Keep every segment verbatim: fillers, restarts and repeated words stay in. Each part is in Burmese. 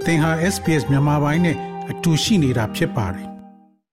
သင်ဟာ เอส พี เอส မြန်မာပိုင်းနဲ့အတူရှိနေတာဖြစ်ပါတယ်။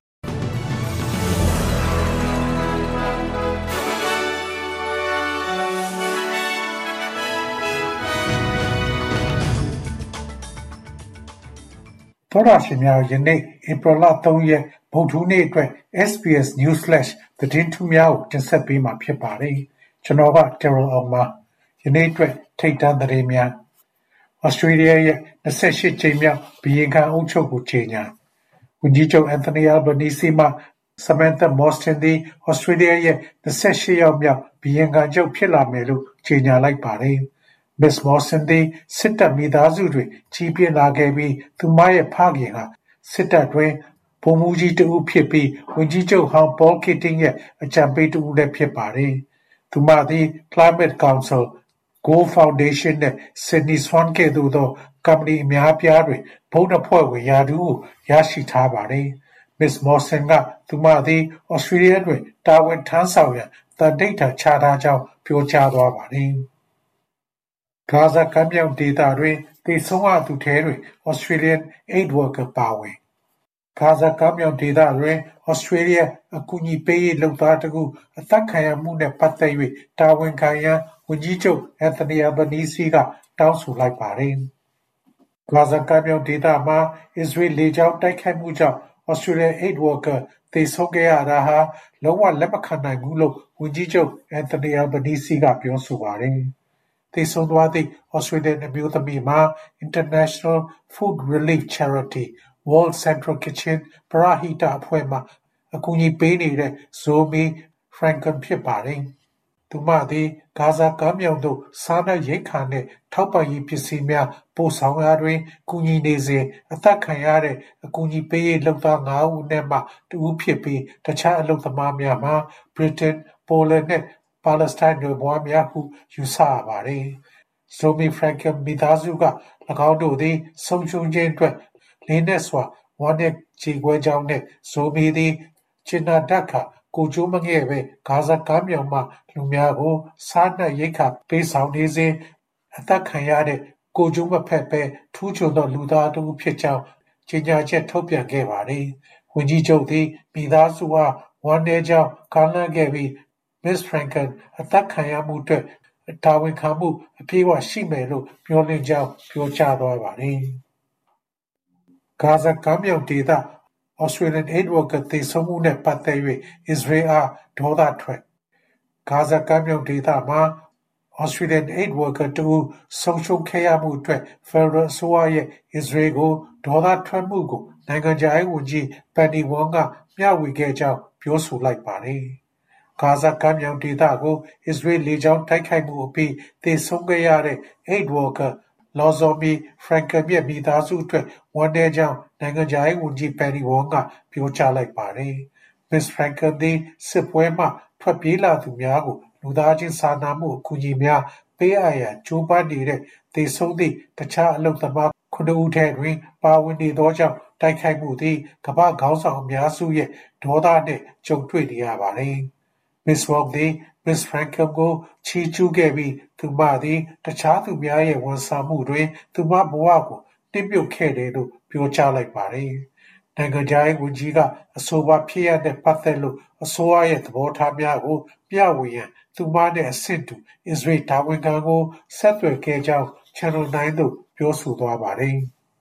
သောရရှိများယနေ့ဧပြီလသုံးရက်ဗုဒ္ဓဟူးနေ့အတွက် เอส พี เอส News Flash သတင်းထူးများကိုတင်ဆက်ပေးမှာဖြစ်ပါတယ်။ကျွန်တော်က Terrell အောင်ပါ။ယနေ့အတွက်ထိပ်တန်းသတင်းများAustralia ရဲ့၂၈ကြိမ်မြောက်ဘုရင်ခံအုပ်ချုပ်ကိုကြေညာဝန်ကြီးချုပ် Anthony Albanese မှ Samantha Mostyn သည် Australia ရဲ့၂၈ယောက်မြောက်ဘုရင်ခံချုပ်ဖြစ်လာမယ်လို့ကြေညာလိုက်ပါတယ်။ Miss Mostyn သည်စစ်တပ်မိသားစုတွင်ကြီးပြင်းလာခဲ့ပြီးသူမရဲ့ဖခင်ဟာစစ်တပ်တွင်ဗိုလ်မှူးကြီးတစ်ဦးဖြစ်ပြီးဝန်ကြီးချုပ်ဟောင်း Paul Keating ရဲ့အကြံပေးတစ်ဦးလည်းဖြစ်ပါတယ်။သူမသည် Climate Council Gold Foundation နဲ့ Sydney Swan ကဲ့သို့သောကုမ္ပဏီအများအပြားတွင်ဘုတ်အဖွဲ့ဝင်ရာထူးကိုရရှိထားပါတယ်။ Miss Mostyn ကသူမသည် Australia တွင်တာဝန်ထမ်းဆောင်ရန်သန္နိဋ္ဌာန်ချထားကြောင်းပြောကြားသွားပါတယ်။ဂါဇာကမ်းမြောင်ဒေသတွင်သေဆုံးရသူထဲတွင် Australian Aid Worker ပါဝင်ဂါဇာကမ်းမြောင်ဒေသတွင် Australia အကူအညီပေးရေးလုပ်သားတစ်ခုအသက်ခံရမှုနှင့်ပတ်သက်၍တာဝန်ခံရန်ဝန်ကြီးချုပ် Anthony Albanese ကတောင်းဆိုလိုက်ပါတယ်။ဂါဇာကမ်းမြောင်ဒေသမှာအစ္စရေးလေကြောင်းတိုက်ခိုက်မှုကြောင့် Australian Aid Worker သေဆုံးခဲ့ရတာဟာလုံးဝလက်မခံနိုင်ဘူးလို့ဝန်ကြီးချုပ် Anthony Albanese ကပြောဆိုပါတယ်။သေဆုံးသွားသည့် Australian အမျိုးသမီးမှာ International Food Relief Charity World Central Kitchen ပရဟိတအဖွဲ့မှအကူအညီပေးနေတဲ့ Zoe Franken ဖြစ်ပါတယ်။သူမသည်ဂါဇာကမ်းမြောင်သို့စားနပ်ရိက္ခာနှင့်ထောက်ပံ့ရေးပစ္စည်းများပို့ဆောင်ရာတွင်ကူညီနေစဉ်အသက်ခံရတဲ့အကူအညီပေးရေးလုပ်သားငါးဦးအနက်မှတစ်ဦးဖြစ်ပြီးတခြားအလုပ်သမားများမှာ Britain, Poland နှင့်ပါလက်စတိုင်းနွယ်ဖွားများဟုယူဆရပါတယ်။ Zoe Franken မိသားစုက၎င်းတို့သည်ဆုံးရှုံးခြင်းအတွက်လေးနက်စွာဝမ်းနည်းကြေကွဲကြောင်းနှင့် Zoe သည်ကျင်နာတတ်ကာကိုယ်ကျိုးမငဲ့ဘဲဂါဇာကမ်းမြောင်မှလူများကိုစားနပ်ရိက္ခာပေးဆောင်နေစဉ်အသက်ခံရတဲ့ကိုယ်ကျိုးမဖက်ဘဲထူးချွန်သောလူသားတစ်ဦးဖြစ်ကြောင်းကြေညာချက်ထုတ်ပြန်ခဲ့ပါတယ်။ဝန်ကြီးချုပ်သည်မိသားစုအားဝမ်းနည်းကြောင်းကမ်းလှမ်းခဲ့ပြီး Miss Franken အသက်ခံရမှုအတွက်တာဝန်ခံမှုအပြည့်အဝရှိမယ်လို့မျှော်လင့်ကြောင်းပြောကြားသွားပါတယ်။ဂါဇာကမ်းမြောင်ဒေသAustralian Aid Worker သေဆုံးမှုနှင့်ပတ်သက်၍အစ္စရေးအားဒေါသထွက်ဂါဇာကမ်းမြောင်ဒေသမှာ Australian Aid Worker တစ်ဦးဆုံးရှုံးခဲ့ရမှုအတွက်ဖက်ဒရယ်အစိုးရရဲ့အစ္စရေးကိုဒေါသထွက်မှုကိုနိုင်ငံခြားရေးဝန်ကြီး Penny Wong ကမျှဝေခဲ့ကြောင်းပြောဆိုလိုက်ပါတယ်။ဂါဇာကမ်းမြောင်ဒေသကိုအစ္စရေးလေကြောင်းတိုက်ခိုက်မှုအပြီးသေဆုံးခဲ့ရတဲ့ Aid Worker Zoe Franken ရဲ့မိသားစုအတွက်ဝမ်းနည်းကြောင်းနိုင်ငံခြားရေးဝန်ကြီး Penny Wong ကပြောကြားလိုက်ပါတယ်။ Miss Franken သည်စစ်ပွဲမှထွက်ပြေးလာသူများကိုလူသားချင်းစာနာမှုအကူအညီများပေးအပ်ရန်ကြိုးပမ်းနေတဲ့သေဆုံးသည့်တခြားအလုပ်သမားခုနှစ်ဦးထဲတွင်ပါဝင်နေသောကြောင့်တိုက်ခိုက်မှုသည်ကမ္ဘာ့ခေါင်းဆောင်အများစုရဲ့ဒေါသနှင့်ကြုံတွေ့နေရပါတယ်။ Miss Wong သည် Miss Franken ကိုချီးကျူးခဲ့ပြီးသူမသည်တခြားသူများရဲ့ဝန်ဆောင်မှုတွင်သူမဘဝကိုနှစ်မြုပ်ခဲ့တယ်လို့ပြောကြားလိုက်ပါတယ်။နိုင်ငံခြားရေးဝန်ကြီးကအဆိုပါဖြစ်ရပ်နှင့်ပတ်သက်လို့အစိုးရရဲ့သဘောထားများကိုမျှဝေရန်သူမနှင့်အဆင့်တူအစ္စရေးတာဝန်ခံကိုဆက်သွယ်ခဲ့ကြောင်း Channel နိုင်းသို့ပြောဆိုသွားပါတယ်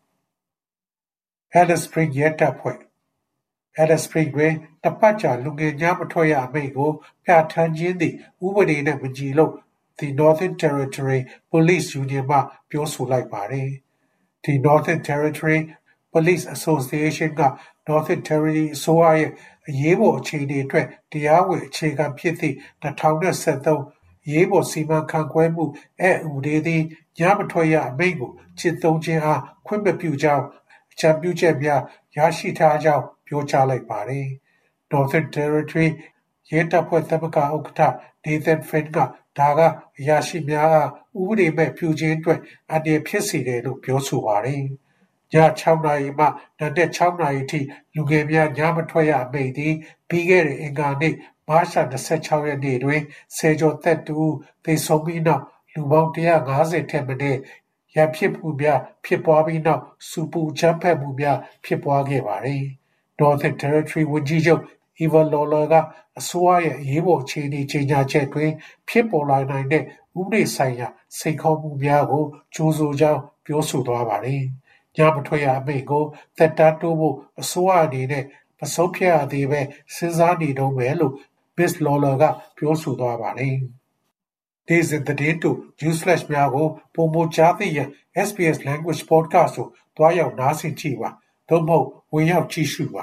။ Alice Springs ရဲတပ်ဖွဲ့ Alice Springs တွင်တစ်ပတ်ကြာလူငယ်ညမထွက်ရအမိန့်ကိုပြဋ္ဌာန်းခြင်းသည်ဥပဒေနှင့်မညီလို့ The Northern Territory Police Union မှပြောဆိုလိုက်ပါတယ်။ The Northern Territory Police Association က Northern Territory အစိုးရရဲ့အရေးပေါ်အခြေအနေအတွက်တရားဝင်အခြေခံဖြစ်သည့်၂၀၁၃အရေးပေါ်စီမံခန့်ခွဲမှုအက်ဥပဒေသည်ညမထွက်ရအမိန့်ကိုကျင့်သုံးခြင်းအားခွင့်မပြုကြောင်းအကြံပြုချက်များရရှိထားကြောင်းပြောကြားလိုက်ပါတယ်။ Northern Territory ရဲတပ်ဖွဲ့သမဂ္ဂဥက္ကဋ္ဌ Nathan Flynn ကဒါကအရာရှိများအားဥပဒေမဲ့ပြုခြင်းအတွက်အန္တရာယ်ဖြစ်စေတယ်လို့ပြောဆိုပါတယ်။ည၆နာရီမှနံနက်၆နာရီထိလူငယ်များညမထွက်ရအမိန့်သည်ပြီးခဲ့တဲ့အင်္ဂါနေ့မတ်လ၂၆ရက်နေ့တွင်ဆယ်ကျော်သက်တစ်ဦးသေဆုံးပြီးနောက်လူပေါင်း၁၅၀ထက်မနည်းရရန်ဖြစ်မှုများဖြစ်ပွားပြီးနောက်စူပူချမ်းဖက်မှုများဖြစ်ပွားခဲ့ပါတယ်။ Northern Territory ဝန်ကြီးချုပ် Eva Lawler ကအစိုးရရဲ့အရေးပေါ်အခြေအနေကြေညာချက်တွင်ဖြစ်ပေါ်လာနိုင်တဲ့ဥပဒေဆိုင်ရာစိန်ခေါ်မှုများကိုကြိုးဆိုကြောင်းပြောဆိုသွားပါတယ်။ညမထွက်ရအမိန့်ကိုသက်တမ်းတိုးဖို့အစိုးရအနေနဲ့မဆုံးဖြတ်ရသေးပဲစဉ်းစားနေတုန်းပဲလို့ Miz Lawler ကပြောဆိုသွားပါတယ်။ဒေဇင်သတင်းတူ News Flash များကိုပုံမကြားသိရန် S B S Language Podcast ကိုတွားရောက်နားဆင်ကြည့်ပါသို့မဟုတ်ဝင်ရောက်ကြည့်ရှုပါ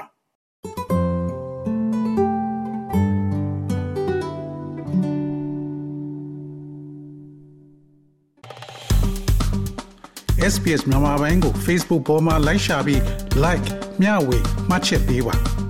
S B S မြန်မာပိုင်းကို Facebook ပေါ်မှာ like ရှာပြီး like မျှဝေမှတ်ချက်ပေးပါ